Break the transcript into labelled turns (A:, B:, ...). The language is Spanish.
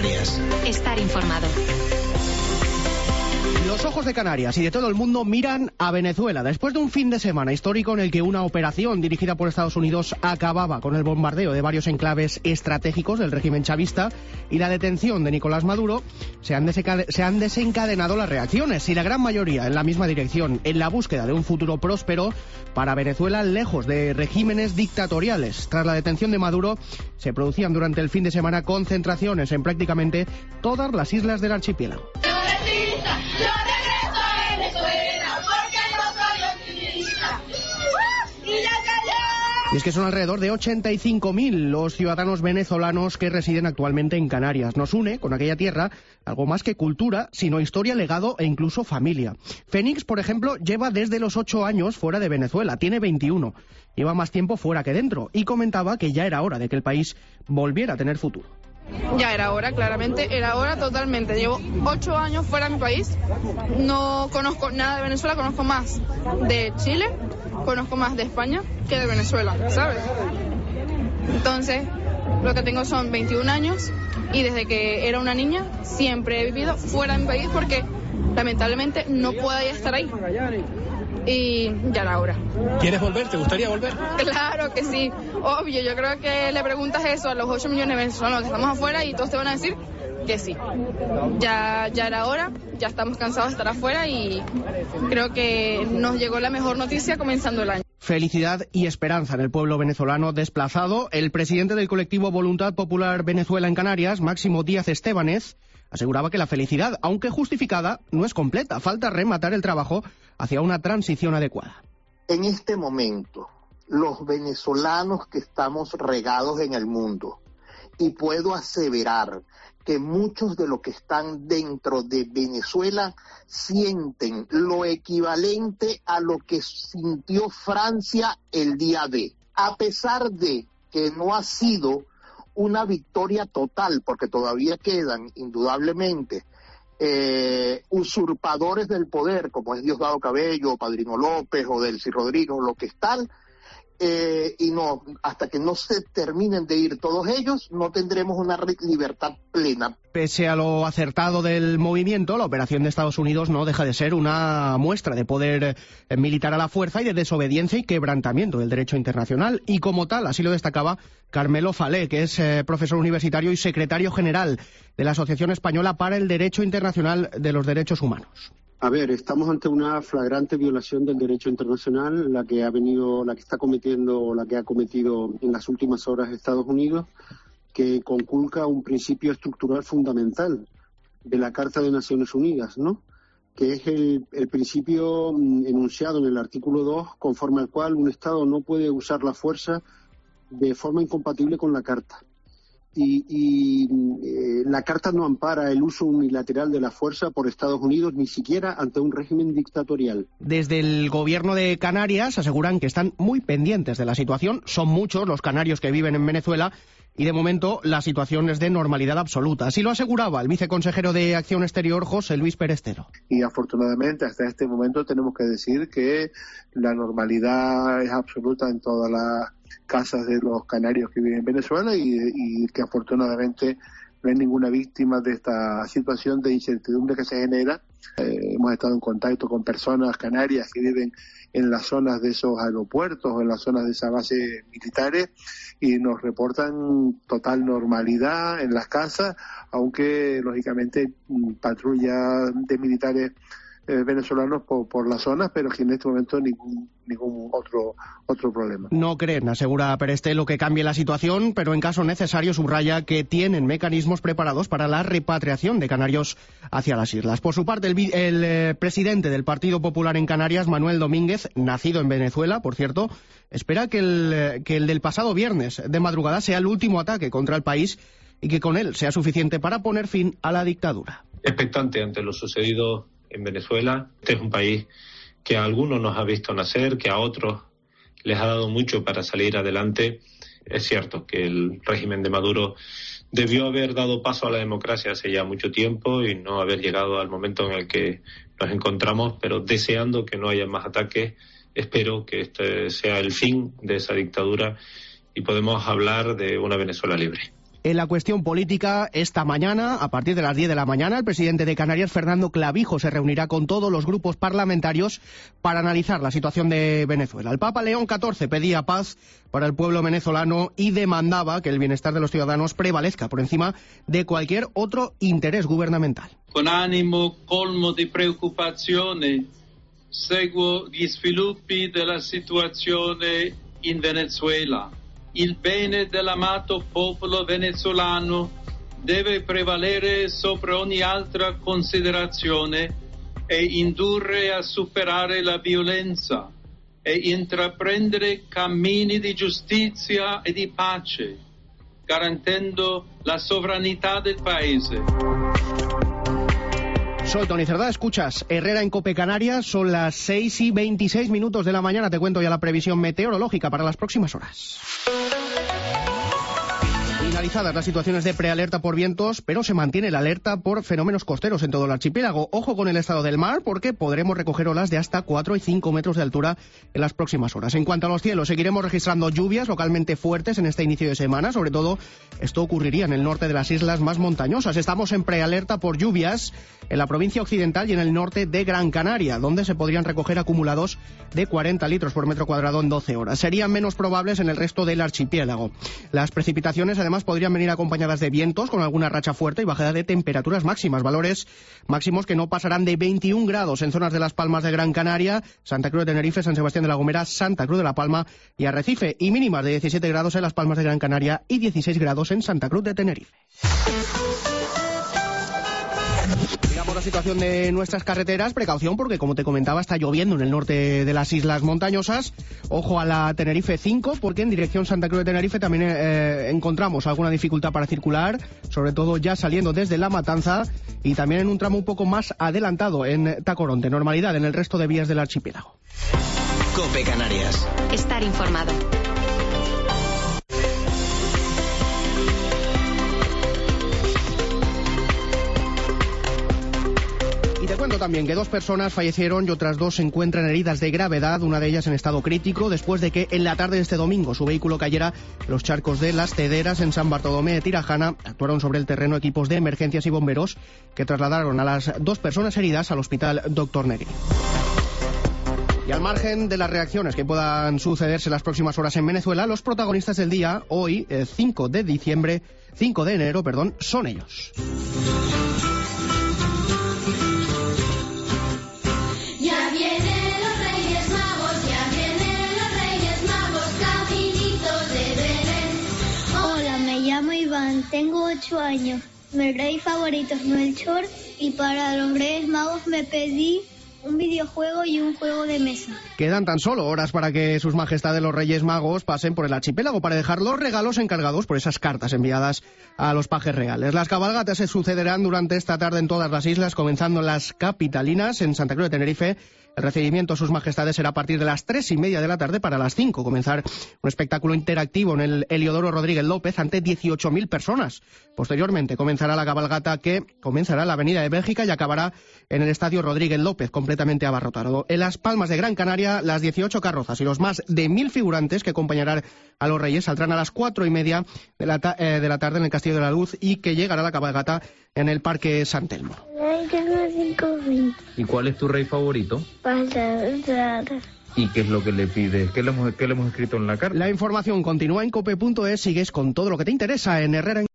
A: Canarias.
B: Estar informado.
C: Los ojos de Canarias y de todo el mundo miran a Venezuela. Después de un fin de semana histórico en el que una operación dirigida por Estados Unidos acababa con el bombardeo de varios enclaves estratégicos del régimen chavista y la detención de Nicolás Maduro, se han desencadenado las reacciones, y la gran mayoría en la misma dirección, en la búsqueda de un futuro próspero para Venezuela, lejos de regímenes dictatoriales. Tras la detención de Maduro, se producían durante el fin de semana concentraciones en prácticamente todas las islas del archipiélago. Y es que son alrededor de 85.000 los ciudadanos venezolanos que residen actualmente en Canarias. Nos une con aquella tierra algo más que cultura, sino historia, legado e incluso familia. Fénix, por ejemplo, lleva desde los 8 años fuera de Venezuela, tiene 21. Lleva más tiempo fuera que dentro y comentaba que ya era hora de que el país volviera a tener futuro.
D: Ya era hora, claramente, era hora totalmente. Llevo 8 años fuera de mi país, no conozco nada de Venezuela, conozco más de Chile, conozco más de España que de Venezuela, ¿sabes? Entonces, lo que tengo son 21 años y desde que era una niña siempre he vivido fuera de mi país porque lamentablemente no puedo estar ahí. Y ya era hora.
A: ¿Quieres volver? ¿Te gustaría volver?
D: Claro que sí, obvio. Yo creo que le preguntas eso a los 8 millones de venezolanos que estamos afuera y todos te van a decir que sí. Ya era hora, ya estamos cansados de estar afuera y creo que nos llegó la mejor noticia comenzando el año.
C: Felicidad y esperanza en el pueblo venezolano desplazado. El presidente del colectivo Voluntad Popular Venezuela en Canarias, Máximo Díaz Estébanez, aseguraba que la felicidad, aunque justificada, no es completa. Falta rematar el trabajo hacia una transición adecuada.
E: En este momento, los venezolanos que estamos regados en el mundo, y puedo aseverar que muchos de los que están dentro de Venezuela sienten lo equivalente a lo que sintió Francia el día D. A pesar de que no ha sido una victoria total, porque todavía quedan, indudablemente, usurpadores del poder, como es Diosdado Cabello, Padrino López o Delcy Rodríguez, o lo que están, y no, hasta que no se terminen de ir todos ellos, no tendremos una libertad plena.
C: Pese a lo acertado del movimiento, la operación de Estados Unidos no deja de ser una muestra de poder militar a la fuerza y de desobediencia y quebrantamiento del derecho internacional. Y como tal, así lo destacaba Carmelo Falé, que es profesor universitario y secretario general de la Asociación Española para el Derecho Internacional de los Derechos Humanos.
F: A ver, estamos ante una flagrante violación del derecho internacional, la que ha cometido en las últimas horas Estados Unidos, que conculca un principio estructural fundamental de la Carta de Naciones Unidas, ¿no? Que es el principio enunciado en el artículo 2, conforme al cual un Estado no puede usar la fuerza de forma incompatible con la Carta. Y la Carta no ampara el uso unilateral de la fuerza por Estados Unidos, ni siquiera ante un régimen dictatorial.
C: Desde el gobierno de Canarias aseguran que están muy pendientes de la situación. Son muchos los canarios que viven en Venezuela y de momento la situación es de normalidad absoluta. Así lo aseguraba el viceconsejero de Acción Exterior, José Luis Perestero.
G: Y afortunadamente hasta este momento tenemos que decir que la normalidad es absoluta en todas las casas de los canarios que viven en Venezuela y que afortunadamente no hay ninguna víctima de esta situación de incertidumbre que se genera. Hemos estado en contacto con personas canarias que viven en las zonas de esos aeropuertos o en las zonas de esas bases militares y nos reportan total normalidad en las casas, aunque lógicamente patrullas de militares venezolanos por las zonas, pero que en este momento ningún otro problema.
C: No creen, asegura Perestelo, que cambie la situación, pero en caso necesario subraya que tienen mecanismos preparados para la repatriación de canarios hacia las islas. Por su parte, el presidente del Partido Popular en Canarias, Manuel Domínguez, nacido en Venezuela, por cierto, espera que el del pasado viernes de madrugada sea el último ataque contra el país y que con él sea suficiente para poner fin a la dictadura.
H: Expectante ante lo sucedido en Venezuela. Este es un país que a algunos nos ha visto nacer, que a otros les ha dado mucho para salir adelante. Es cierto que el régimen de Maduro debió haber dado paso a la democracia hace ya mucho tiempo y no haber llegado al momento en el que nos encontramos, pero deseando que no haya más ataques, espero que este sea el fin de esa dictadura y podemos hablar de una Venezuela libre.
C: En la cuestión política, esta mañana, a partir de las 10 de la mañana, el presidente de Canarias, Fernando Clavijo, se reunirá con todos los grupos parlamentarios para analizar la situación de Venezuela. El Papa León XIV pedía paz para el pueblo venezolano y demandaba que el bienestar de los ciudadanos prevalezca por encima de cualquier otro interés gubernamental.
B: Con animo colmo di preoccupazione seguo gli sviluppi della situazione in Venezuela. Il bene dell'amato popolo venezuelano deve prevalere sopra ogni altra considerazione e indurre a superare la violenza e intraprendere cammini di giustizia e di pace, garantendo la sovranità del paese.
C: Soy Tony Cerdá, escuchas Herrera en COPE Canarias, son las 6:26 de la mañana, te cuento ya la previsión meteorológica para las próximas horas. Finalizadas las situaciones de prealerta por vientos, pero se mantiene la alerta por fenómenos costeros en todo el archipiélago. Ojo con el estado del mar, porque podremos recoger olas de hasta 4 y 5 metros de altura en las próximas horas. En cuanto a los cielos, seguiremos registrando lluvias localmente fuertes en este inicio de semana. Sobre todo, esto ocurriría en el norte de las islas más montañosas. Estamos en prealerta por lluvias en la provincia occidental y en el norte de Gran Canaria, donde se podrían recoger acumulados de 40 litros por metro cuadrado en 12 horas. Serían menos probables en el resto del archipiélago. Las precipitaciones, además, podrían venir acompañadas de vientos con alguna racha fuerte y bajada de temperaturas máximas, valores máximos que no pasarán de 21 grados en zonas de Las Palmas de Gran Canaria, Santa Cruz de Tenerife, San Sebastián de la Gomera, Santa Cruz de la Palma y Arrecife, y mínimas de 17 grados en Las Palmas de Gran Canaria y 16 grados en Santa Cruz de Tenerife. Miramos la situación de nuestras carreteras, precaución porque, como te comentaba, está lloviendo en el norte de las islas montañosas. Ojo a la Tenerife 5, porque en dirección Santa Cruz de Tenerife también encontramos alguna dificultad para circular, sobre todo ya saliendo desde La Matanza y también en un tramo un poco más adelantado en Tacoronte. Normalidad en el resto de vías del archipiélago.
I: COPE Canarias.
J: Estar informado.
C: Y te cuento también que 2 personas fallecieron y otras 2 se encuentran heridas de gravedad, una de ellas en estado crítico, después de que en la tarde de este domingo su vehículo cayera en los charcos de Las Cederas en San Bartolomé de Tirajana. Actuaron sobre el terreno equipos de emergencias y bomberos que trasladaron a las 2 personas heridas al hospital Dr. Neri. Y al margen de las reacciones que puedan sucederse las próximas horas en Venezuela, los protagonistas del día, hoy, 5 de enero, son ellos.
K: Tengo 8 años. Mi rey favorito es Melchor y para los Reyes Magos me pedí un videojuego y un juego de mesa.
C: Quedan tan solo horas para que sus majestades los Reyes Magos pasen por el archipiélago para dejar los regalos encargados por esas cartas enviadas a los pajes reales. Las cabalgatas se sucederán durante esta tarde en todas las islas, comenzando en las capitalinas, en Santa Cruz de Tenerife. El recibimiento a sus majestades será a partir de las 3:30 de la tarde para las 5 comenzar un espectáculo interactivo en el Heliodoro Rodríguez López ante 18.000 personas. Posteriormente comenzará la cabalgata que comenzará en la Avenida de Bélgica y acabará en el Estadio Rodríguez López, completamente abarrotado. En Las Palmas de Gran Canaria, las 18 carrozas y los más de 1.000 figurantes que acompañarán a los Reyes saldrán a las 4:30 de la tarde en el Castillo de la Luz y que llegará la cabalgata en el Parque San Telmo.
L: ¿Y cuál es tu rey favorito? ¿Y qué es lo que le pides? ¿Qué le hemos escrito en la carta?
C: La información continúa en cope.es. Sigues con todo lo que te interesa en Herrera.